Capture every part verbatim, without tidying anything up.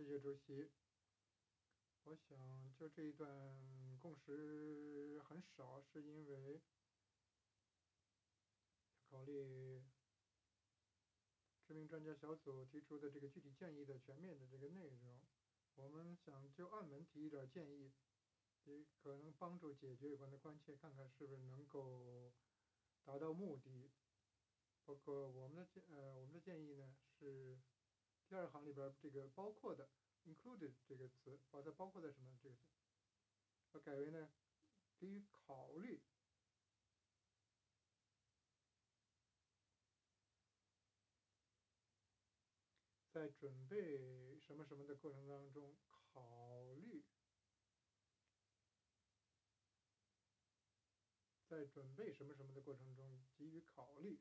谢主席。我想就这一段共识很少，是因为考虑知名专家小组提出的这个具体建议的全面的这个内容，我们想就暗门提一点建议，也可能帮助解决有关的关切，看看是不是能够达到目的。包括我们的建呃我们的建议呢是第二行里边这个包括的 included 这个词，把它包括在什么这个，要改为呢给予考虑。在准备什么什么的过程当中，考虑，在准备什么什么的过程中给予考虑，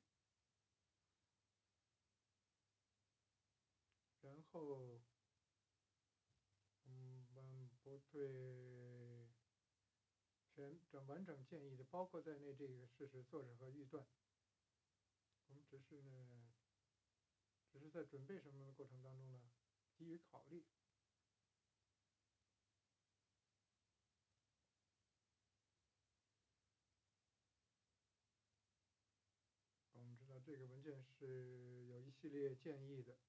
然后我们不对全整完整建议的包括在内这个事实、作者和预断，我们只是呢，只是在准备什么的过程当中呢，给予考虑。我们知道这个文件是有一系列建议的，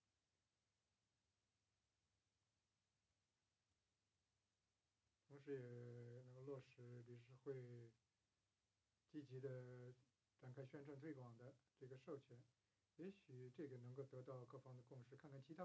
同时也能够落实理事会积极的展开宣传推广的这个授权，也许这个能够得到各方的共识，看看其他。